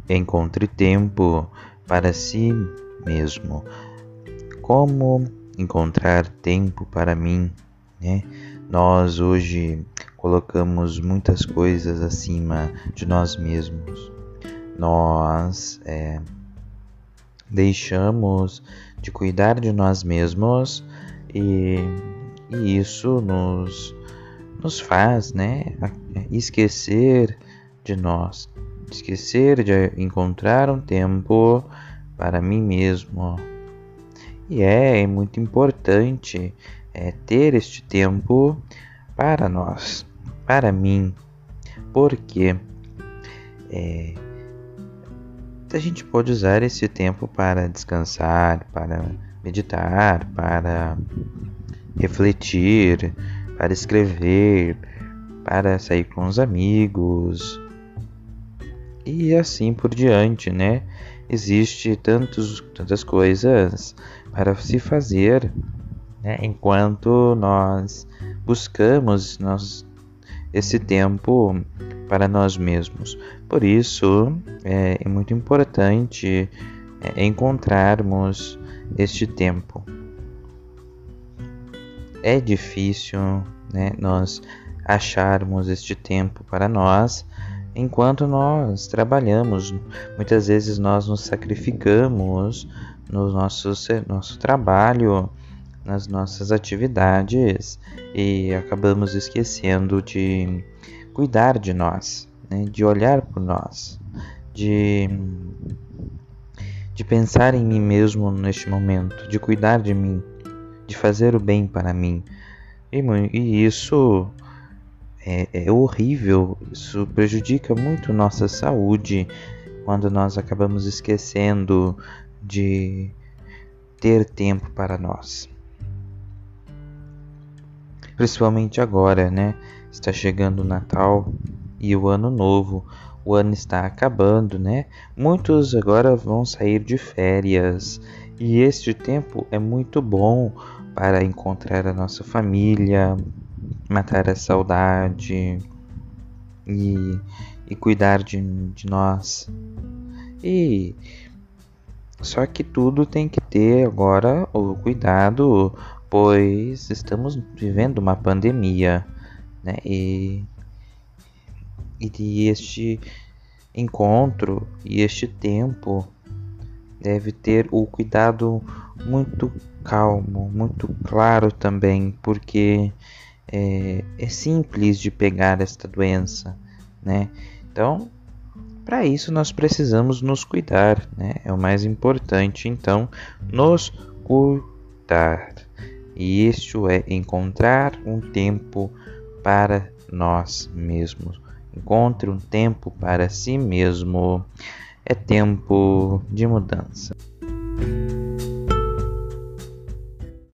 encontre tempo para si mesmo. Como encontrar tempo para mim, né? Nós hoje colocamos muitas coisas acima de nós mesmos. Nós deixamos de cuidar de nós mesmos e isso nos faz, né, esquecer de nós, esquecer de encontrar um tempo para mim mesmo. E é muito importante ter este tempo para nós, para mim, porque a gente pode usar esse tempo para descansar, para meditar, para refletir, para escrever, para sair com os amigos e assim por diante, né? Existe tantas coisas para se fazer, né? Enquanto nós buscamos esse tempo para nós mesmos. Por isso, é muito importante encontrarmos este tempo. É difícil, né, nós acharmos este tempo para nós enquanto nós trabalhamos. Muitas vezes nós nos sacrificamos no nosso trabalho, nas nossas atividades e acabamos esquecendo de cuidar de nós, né? De olhar por nós, de pensar em mim mesmo neste momento, de cuidar de mim, de fazer o bem para mim. E isso é horrível, isso prejudica muito nossa saúde quando nós acabamos esquecendo de ter tempo para nós. Principalmente agora, né? Está chegando o Natal e o Ano Novo. O ano está acabando, né? Muitos agora vão sair de férias. E este tempo é muito bom para encontrar a nossa família, matar a saudade e cuidar de nós. E só que tudo tem que ter agora o cuidado, pois estamos vivendo uma pandemia, né? E este encontro e este tempo deve ter o cuidado muito calmo, muito claro também, porque é simples de pegar esta doença, né? Então, para isso nós precisamos nos cuidar, né? É o mais importante, então, nos cuidar. E isso é encontrar um tempo para nós mesmos. Encontre um tempo para si mesmo. É tempo de mudança.